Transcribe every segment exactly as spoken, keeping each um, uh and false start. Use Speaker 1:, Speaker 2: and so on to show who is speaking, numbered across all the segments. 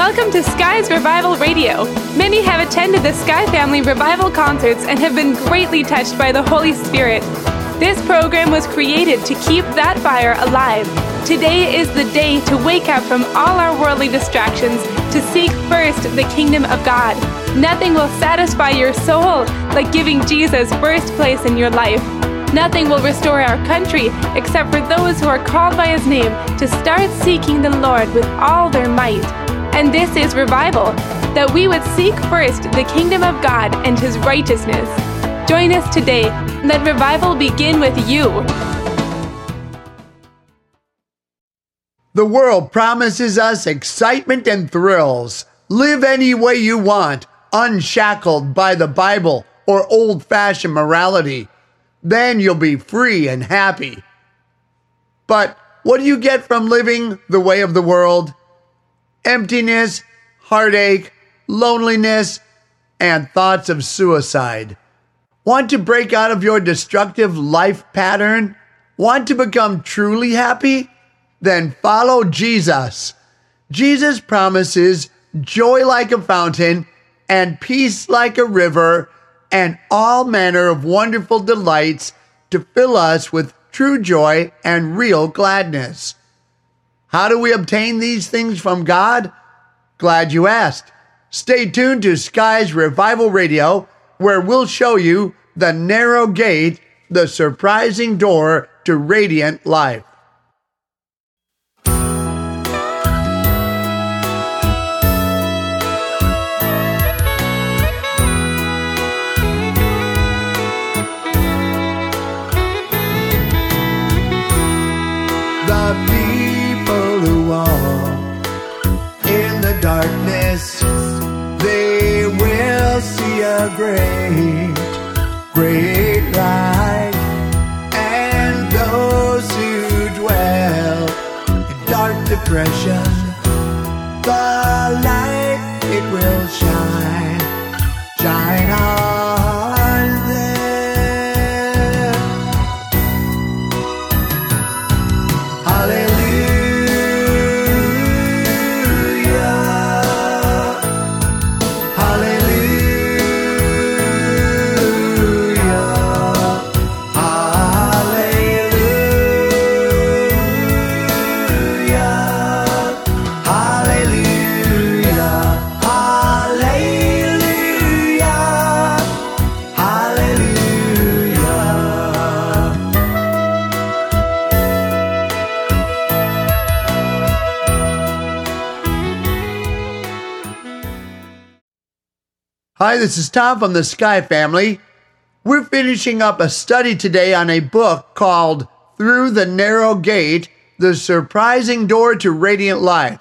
Speaker 1: Welcome to Sky's Revival Radio. Many have attended the Sky Family Revival concerts and have been greatly touched by the Holy Spirit. This program was created to keep that fire alive. Today is the day to wake up from all our worldly distractions to seek first the kingdom of God. Nothing will satisfy your soul like giving Jesus first place in your life. Nothing will restore our country except for those who are called by His name to start seeking the Lord with all their might. And this is revival, that we would seek first the kingdom of God and His righteousness. Join us today. Let revival begin with you.
Speaker 2: The world promises us excitement and thrills. Live any way you want, unshackled by the Bible or old-fashioned morality. Then you'll be free and happy. But what do you get from living the way of the world? Emptiness, heartache, loneliness, and thoughts of suicide. Want to break out of your destructive life pattern? Want to become truly happy? Then follow Jesus. Jesus promises joy like a fountain and peace like a river and all manner of wonderful delights to fill us with true joy and real gladness. How do we obtain these things from God? Glad you asked. Stay tuned to Sky's Revival Radio, where we'll show you the narrow gate, the surprising door to radiant life.
Speaker 3: The people who walk in the darkness, they will see a great, great light. And those who dwell in dark depression, the light, it will shine, shine on them.
Speaker 2: Hi, this is Tom from the Sky Family. We're finishing up a study today on a book called Through the Narrow Gate, The Surprising Door to Radiant Life.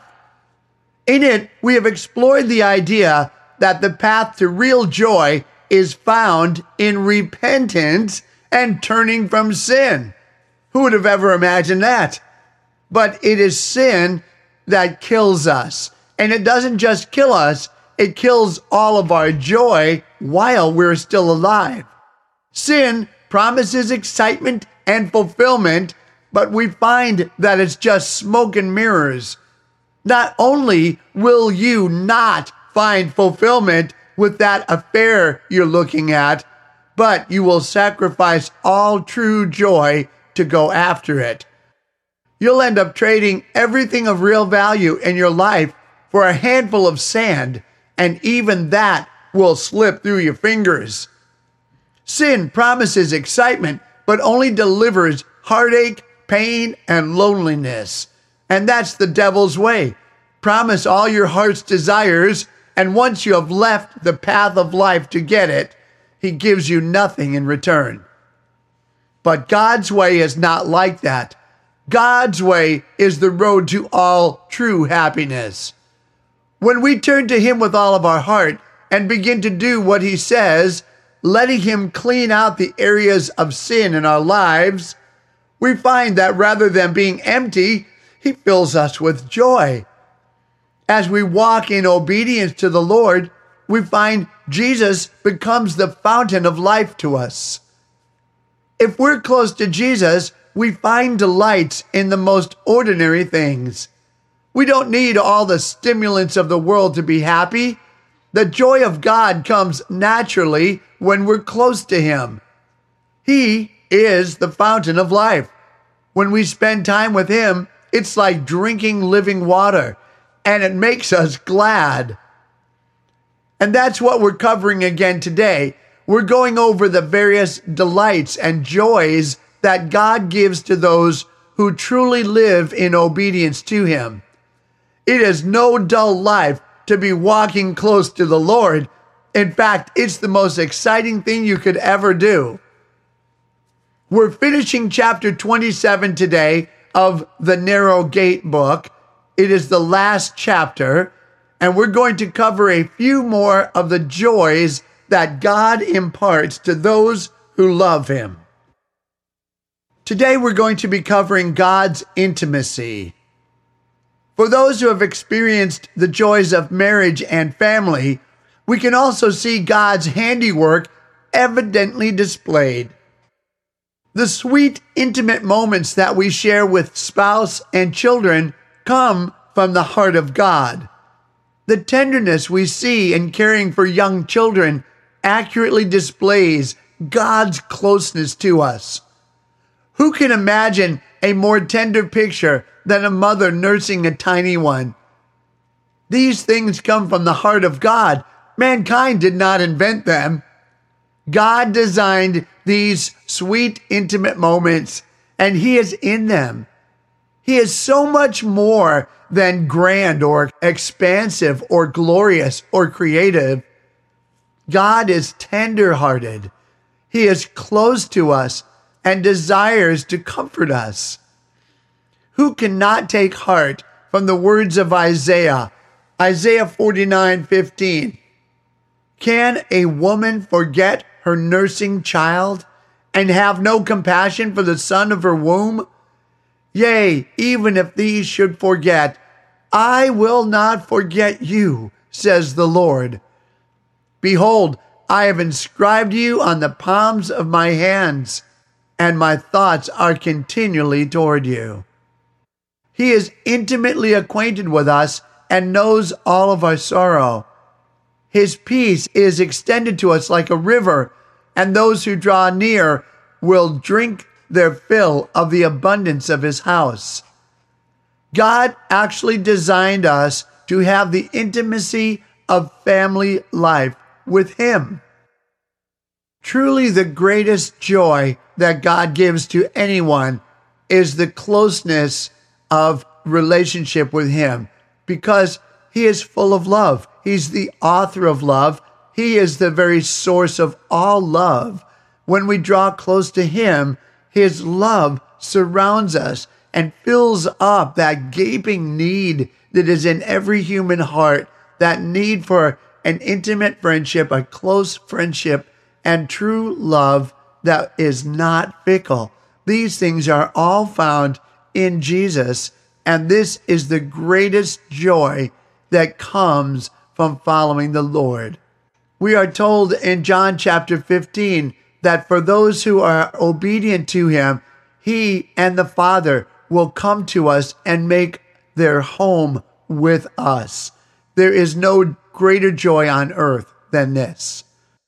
Speaker 2: In it, we have explored the idea that the path to real joy is found in repentance and turning from sin. Who would have ever imagined that? But it is sin that kills us. And it doesn't just kill us, it kills all of our joy while we're still alive. Sin promises excitement and fulfillment, but we find that it's just smoke and mirrors. Not only will you not find fulfillment with that affair you're looking at, but you will sacrifice all true joy to go after it. You'll end up trading everything of real value in your life for a handful of sand, and even that will slip through your fingers. Sin promises excitement, but only delivers heartache, pain, and loneliness. And that's the devil's way. Promise all your heart's desires, and once you have left the path of life to get it, he gives you nothing in return. But God's way is not like that. God's way is the road to all true happiness. When we turn to Him with all of our heart and begin to do what He says, letting Him clean out the areas of sin in our lives, we find that rather than being empty, He fills us with joy. As we walk in obedience to the Lord, we find Jesus becomes the fountain of life to us. If we're close to Jesus, we find delights in the most ordinary things. We don't need all the stimulants of the world to be happy. The joy of God comes naturally when we're close to Him. He is the fountain of life. When we spend time with Him, it's like drinking living water, and it makes us glad. And that's what we're covering again today. We're going over the various delights and joys that God gives to those who truly live in obedience to Him. It is no dull life to be walking close to the Lord. In fact, it's the most exciting thing you could ever do. We're finishing chapter twenty-seven today of the Narrow Gate book. It is the last chapter, and we're going to cover a few more of the joys that God imparts to those who love Him. Today we're going to be covering God's intimacy. For those who have experienced the joys of marriage and family, we can also see God's handiwork evidently displayed. The sweet, intimate moments that we share with spouse and children come from the heart of God. The tenderness we see in caring for young children accurately displays God's closeness to us. Who can imagine a more tender picture than a mother nursing a tiny one? These things come from the heart of God. Mankind did not invent them. God designed these sweet, intimate moments, and He is in them. He is so much more than grand or expansive or glorious or creative. God is tender-hearted. He is close to us and desires to comfort us. Who cannot take heart from the words of Isaiah? Isaiah forty-nine fifteen. Can a woman forget her nursing child and have no compassion for the son of her womb? Yea, even if these should forget, I will not forget you, says the Lord. Behold, I have inscribed you on the palms of my hands, and my thoughts are continually toward you. He is intimately acquainted with us and knows all of our sorrow. His peace is extended to us like a river, and those who draw near will drink their fill of the abundance of His house. God actually designed us to have the intimacy of family life with Him. Truly, the greatest joy that God gives to anyone is the closeness of relationship with Him, because He is full of love. He's the author of love. He is the very source of all love. When we draw close to Him, His love surrounds us and fills up that gaping need that is in every human heart, that need for an intimate friendship, a close friendship, and true love that is not fickle. These things are all found in Jesus, and this is the greatest joy that comes from following the Lord. We are told in John chapter fifteen that for those who are obedient to Him, He and the Father will come to us and make their home with us. There is no greater joy on earth than this.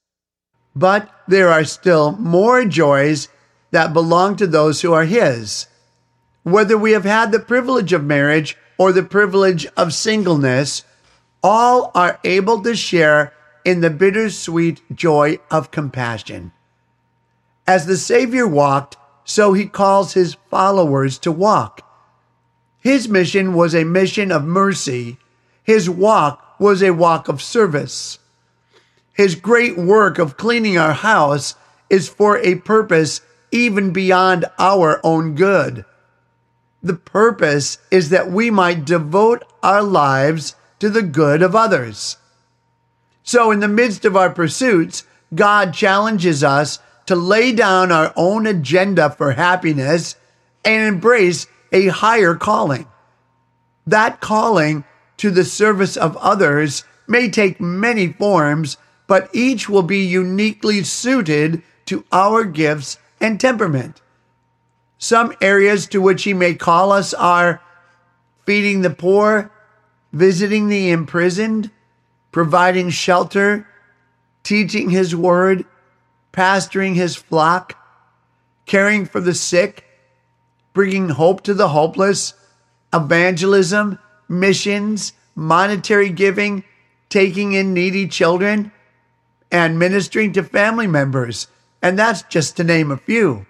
Speaker 2: But there are still more joys that belong to those who are His. Whether we have had the privilege of marriage or the privilege of singleness, all are able to share in the bittersweet joy of compassion. As the Savior walked, so He calls His followers to walk. His mission was a mission of mercy. His walk was a walk of service. His great work of cleaning our house is for a purpose even beyond our own good. The purpose is that we might devote our lives to the good of others. So in the midst of our pursuits, God challenges us to lay down our own agenda for happiness and embrace a higher calling. That calling to the service of others may take many forms, but each will be uniquely suited to our gifts and temperament. Some areas to which He may call us are feeding the poor, visiting the imprisoned, providing shelter, teaching his word, pastoring his flock, caring for the sick, bringing hope to the hopeless, evangelism, missions, monetary giving, taking in needy children, and ministering to family members. And that's just to name a few.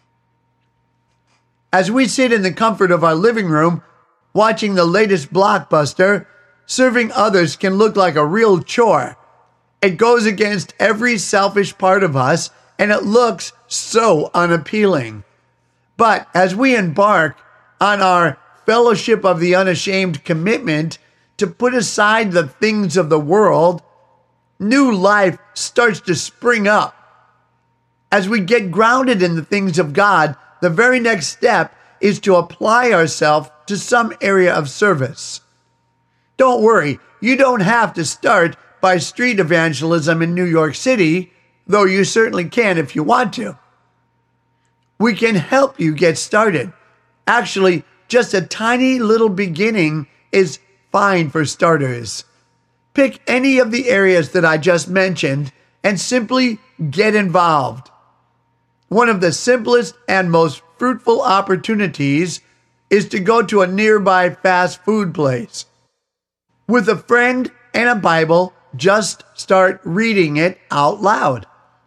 Speaker 2: As we sit in the comfort of our living room, watching the latest blockbuster, serving others can look like a real chore. It goes against every selfish part of us, and it looks so unappealing. But as we embark on our Fellowship of the Unashamed commitment to put aside the things of the world, new life starts to spring up. As we get grounded in the things of God, the very next step is to apply ourselves to some area of service. Don't worry, you don't have to start by street evangelism in New York City, though you certainly can if you want to. We can help you get started. Actually, just a tiny little beginning is fine for starters. Pick any of the areas that I just mentioned and simply get involved. One of the simplest and most fruitful opportunities is to go to a nearby fast food place. With a friend and a Bible, just start reading it out loud.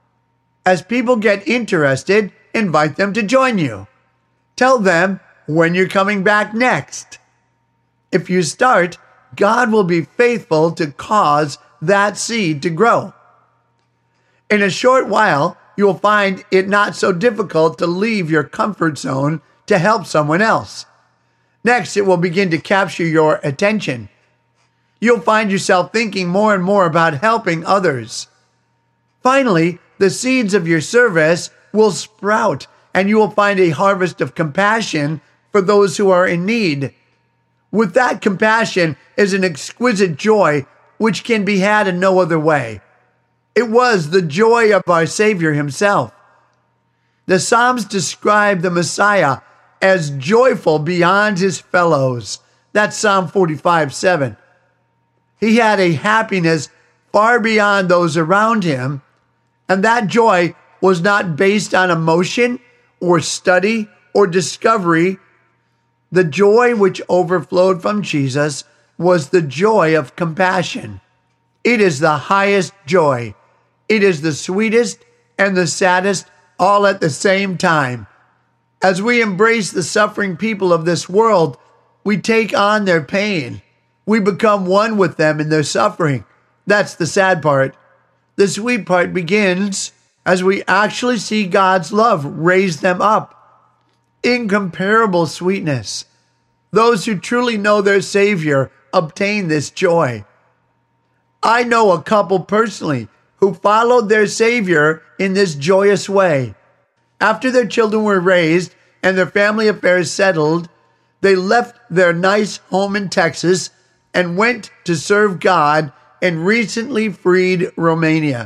Speaker 2: As people get interested, invite them to join you. Tell them when you're coming back next. If you start, God will be faithful to cause that seed to grow. In a short while, you will find it not so difficult to leave your comfort zone to help someone else. Next, it will begin to capture your attention. You'll find yourself thinking more and more about helping others. Finally, the seeds of your service will sprout, and you will find a harvest of compassion for those who are in need. With that compassion is an exquisite joy which can be had in no other way. It was the joy of our Savior himself. The Psalms describe the Messiah as joyful beyond his fellows. That's Psalm forty-five seven. He had a happiness far beyond those around him, and that joy was not based on emotion or study or discovery. The joy which overflowed from Jesus was the joy of compassion. It is the highest joy. It is the sweetest and the saddest all at the same time. As we embrace the suffering people of this world, we take on their pain. We become one with them in their suffering. That's the sad part. The sweet part begins as we actually see God's love raise them up. Incomparable sweetness. Those who truly know their Savior obtain this joy. I know a couple personally who followed their Savior in this joyous way. After their children were raised and their family affairs settled, they left their nice home in Texas and went to serve God in recently freed Romania.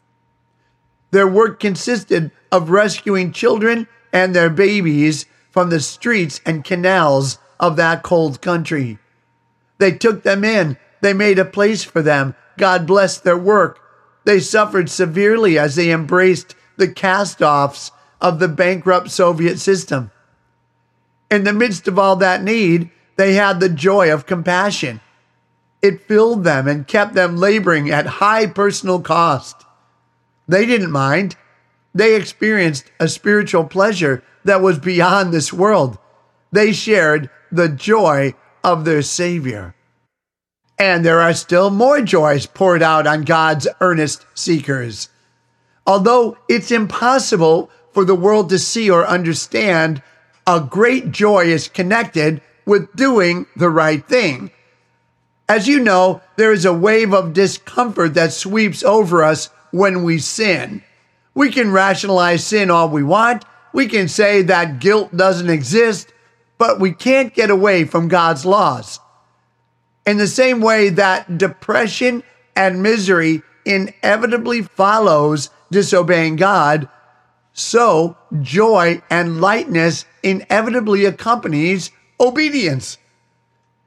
Speaker 2: Their work consisted of rescuing children and their babies from the streets and canals of that cold country. They took them in. They made a place for them. God blessed their work. They suffered severely as they embraced the cast-offs of the bankrupt Soviet system. In the midst of all that need, they had the joy of compassion. It filled them and kept them laboring at high personal cost. They didn't mind. They experienced a spiritual pleasure that was beyond this world. They shared the joy of their Savior. And there are still more joys poured out on God's earnest seekers. Although it's impossible for the world to see or understand, a great joy is connected with doing the right thing. As you know, there is a wave of discomfort that sweeps over us when we sin. We can rationalize sin all we want. We can say that guilt doesn't exist, but we can't get away from God's laws. In the same way that depression and misery inevitably follows disobeying God, so joy and lightness inevitably accompanies obedience.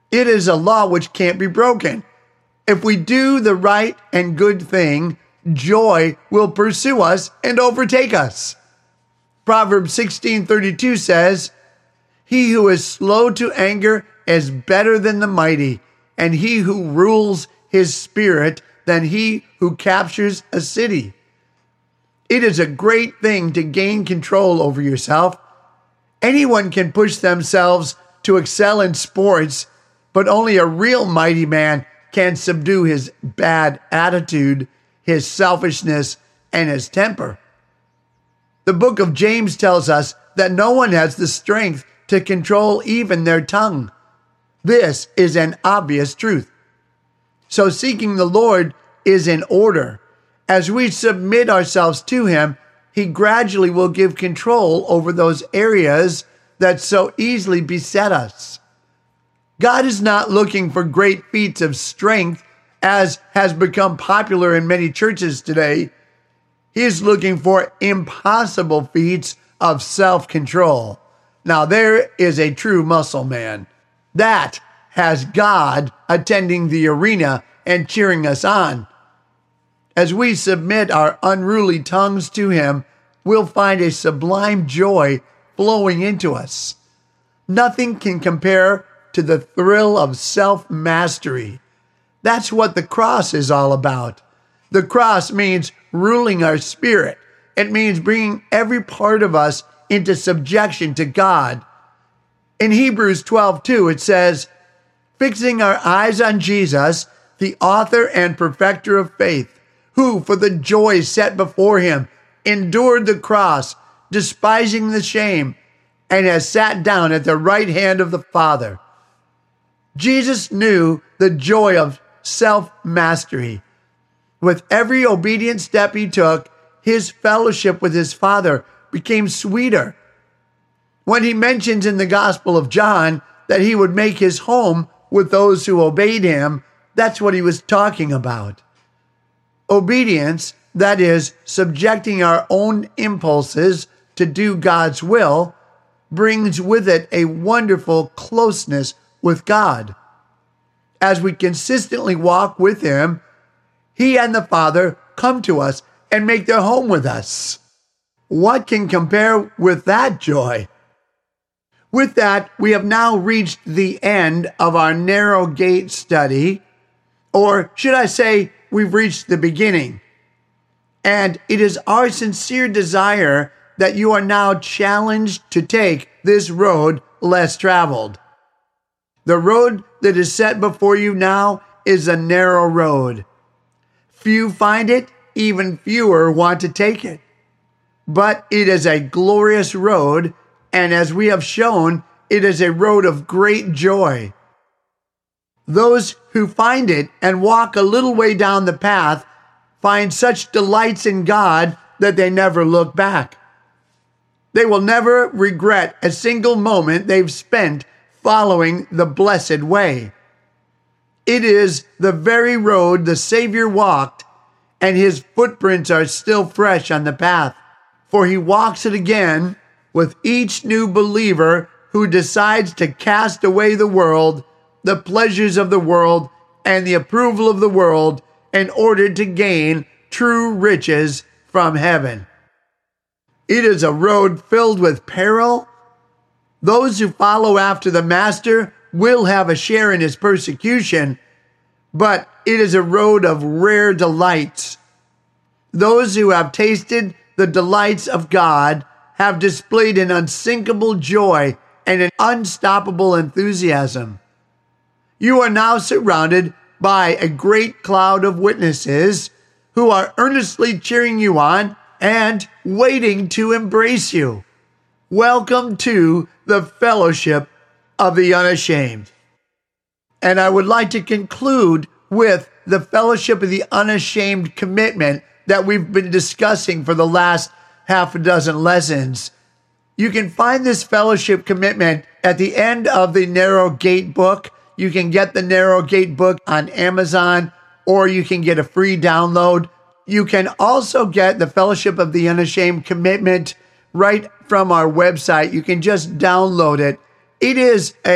Speaker 2: It is a law which can't be broken. If we do the right and good thing, joy will pursue us and overtake us. Proverbs sixteen thirty-two says, "He who is slow to anger is better than the mighty, and he who rules his spirit than he who captures a city." It is a great thing to gain control over yourself. Anyone can push themselves to excel in sports, but only a real mighty man can subdue his bad attitude, his selfishness, and his temper. The book of James tells us that no one has the strength to control even their tongue. This is an obvious truth. So seeking the Lord is in order. As we submit ourselves to him, he gradually will give control over those areas that so easily beset us. God is not looking for great feats of strength, as has become popular in many churches today. He is looking for impossible feats of self-control. Now, there is a true muscle man. That has God attending the arena and cheering us on. As we submit our unruly tongues to him, we'll find a sublime joy flowing into us. Nothing can compare to the thrill of self-mastery. That's what the cross is all about. The cross means ruling our spirit. It means bringing every part of us into subjection to God. In Hebrews twelve two, it says, "Fixing our eyes on Jesus, the author and perfecter of faith, who for the joy set before him endured the cross, despising the shame, and has sat down at the right hand of the Father." Jesus knew the joy of self-mastery. With every obedient step he took, his fellowship with his Father became sweeter. When he mentions in the Gospel of John that he would make his home with those who obeyed him, that's what he was talking about. Obedience, that is, subjecting our own impulses to do God's will, brings with it a wonderful closeness with God. As we consistently walk with him, he and the Father come to us and make their home with us. What can compare with that joy? With that, we have now reached the end of our narrow gate study, or should I say, we've reached the beginning. And it is our sincere desire that you are now challenged to take this road less traveled. The road that is set before you now is a narrow road. Few find it, even fewer want to take it. But it is a glorious road, and as we have shown, it is a road of great joy. Those who find it and walk a little way down the path find such delights in God that they never look back. They will never regret a single moment they've spent following the blessed way. It is the very road the Savior walked, and his footprints are still fresh on the path, for he walks it again with each new believer who decides to cast away the world, the pleasures of the world, and the approval of the world in order to gain true riches from heaven. It is a road filled with peril. Those who follow after the Master will have a share in his persecution, but it is a road of rare delights. Those who have tasted the delights of God have displayed an unsinkable joy and an unstoppable enthusiasm. You are now surrounded by a great cloud of witnesses who are earnestly cheering you on and waiting to embrace you. Welcome to the fellowship of the unashamed. And I would like to conclude with the fellowship of the unashamed commitment that we've been discussing for the last half a dozen lessons. You can find this fellowship commitment at the end of the Narrow Gate book. You can get the Narrow Gate book on Amazon, or you can get a free download. You can also get the Fellowship of the Unashamed commitment right from our website. You can just download it. It is a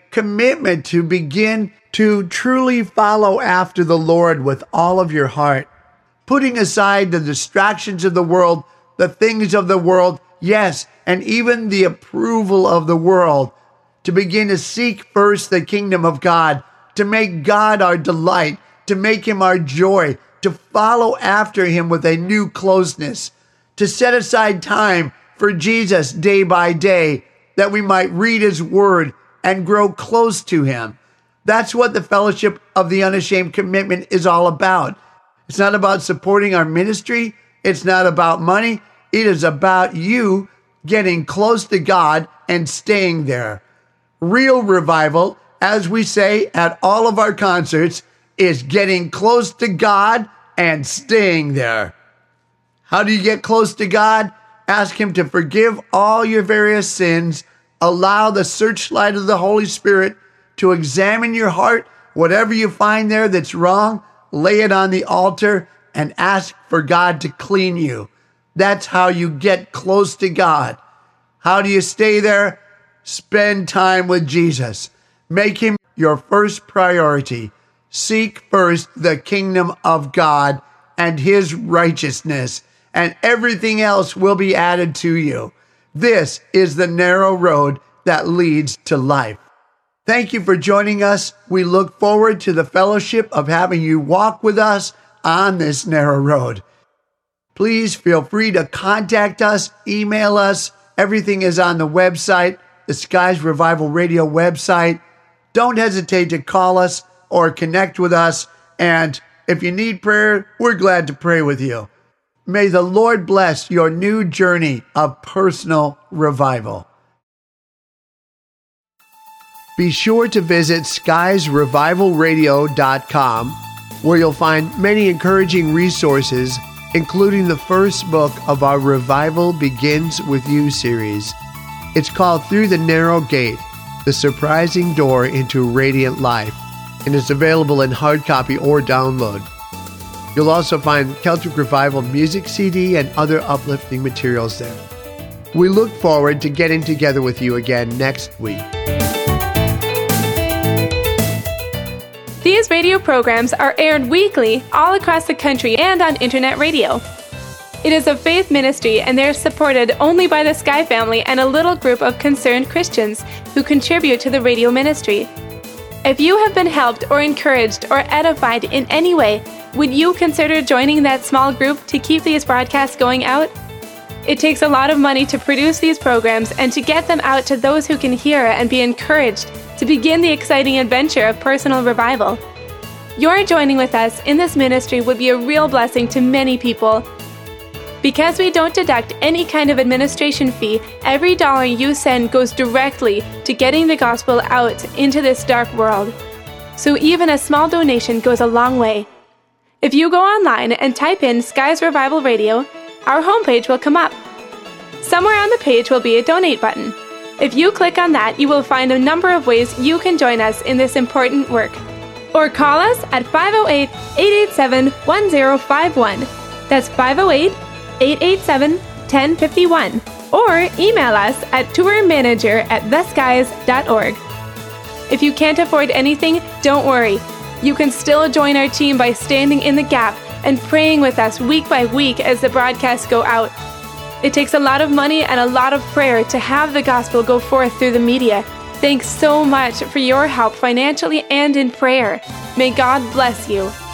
Speaker 2: commitment to begin to truly follow after the Lord with all of your heart, putting aside the distractions of the world, the things of the world, yes, and even the approval of the world, to begin to seek first the kingdom of God, to make God our delight, to make him our joy, to follow after him with a new closeness, to set aside time for Jesus day by day, that we might read his word and grow close to him. That's what the Fellowship of the Unashamed Commitment is all about. It's not about supporting our ministry. It's not about money. It is about you getting close to God and staying there. Real revival, as we say at all of our concerts, is getting close to God and staying there. How do you get close to God? Ask him to forgive all your various sins. Allow the searchlight of the Holy Spirit to examine your heart. Whatever you find there that's wrong, lay it on the altar and ask for God to clean you. That's how you get close to God. How do you stay there? Spend time with Jesus. Make him your first priority. Seek first the kingdom of God and his righteousness, and everything else will be added to you. This is the narrow road that leads to life. Thank you for joining us. We look forward to the fellowship of having you walk with us on this narrow road. Please feel free to contact us, email us. Everything is on the website, the Skies Revival Radio website. Don't hesitate to call us or connect with us. And if you need prayer, we're glad to pray with you. May the Lord bless your new journey of personal revival. Be sure to visit skies revival radio dot com, where you'll find many encouraging resources, including the first book of our Revival Begins With You series. It's called Through the Narrow Gate, The Surprising Door into Radiant Life, and it's available in hard copy or download. You'll also find Celtic Revival music C D and other uplifting materials there. We look forward to getting together with you again next week.
Speaker 1: These radio programs are aired weekly all across the country and on internet radio. It is a faith ministry, and they're supported only by the Sky family and a little group of concerned Christians who contribute to the radio ministry. If you have been helped or encouraged or edified in any way, would you consider joining that small group to keep these broadcasts going out? It takes a lot of money to produce these programs and to get them out to those who can hear and be encouraged to begin the exciting adventure of personal revival. Your joining with us in this ministry would be a real blessing to many people. Because we don't deduct any kind of administration fee, every dollar you send goes directly to getting the gospel out into this dark world. So even a small donation goes a long way. If you go online and type in Skies Revival Radio, our homepage will come up. Somewhere on the page will be a donate button. If you click on that, you will find a number of ways you can join us in this important work. Or call us at five oh eight, eight eight seven, one oh five one. That's five oh eight, eight eight seven, one oh five one. Or email us at tourmanager at the skies dot org. If you can't afford anything, don't worry. You can still join our team by standing in the gap and praying with us week by week as the broadcasts go out. It takes a lot of money and a lot of prayer to have the gospel go forth through the media. Thanks so much for your help financially and in prayer. May God bless you.